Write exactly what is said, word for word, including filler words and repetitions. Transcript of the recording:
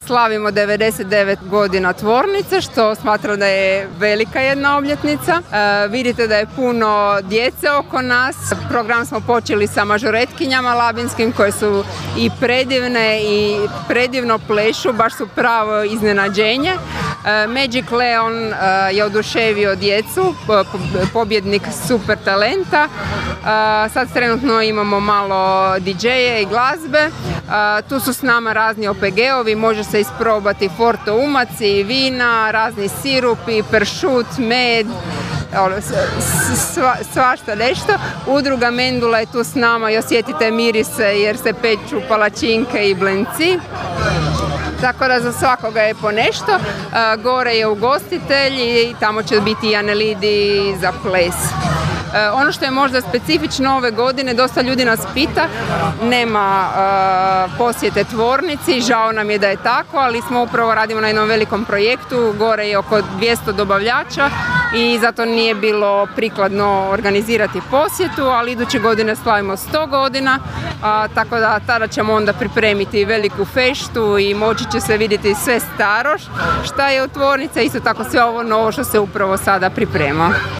slavimo devedeset devet godina tvornice, što smatram da je velika jedna obljetnica. E, vidite da je puno djece oko nas. Program smo počeli sa mažoretkinjama labinskim koje su i predivne i predivno plešu, baš su pravo iznenađenje. E, Magic Leon e, je oduševio djecu, pobjednik super talenta. E, sad trenutno imamo malo di džeje i glazbe. E, tu su s nama razni O P G-ovi, može se isprobati forte umaci, vina, razni sirupi, pršut, med, sva, svašta nešto. Udruga Mendula je tu s nama i osjetite mirise jer se peču palačinke i blenci. Tako da za svakoga je po nešto. E, gore je ugostitelj i tamo će biti i Anelidi za ples. E, ono što je možda specifično ove godine, dosta ljudi nas pita, nema e, posjete tvornici, žao nam je da je tako, ali smo upravo radimo na jednom velikom projektu, gore je oko dvjesto dobavljača i zato nije bilo prikladno organizirati posjetu, ali iduće godine slavimo sto godina, a, tako da tada ćemo onda pripremiti veliku feštu i moći će se vidjeti sve staro šta je u tvornici, isto tako sve ovo novo što se upravo sada priprema.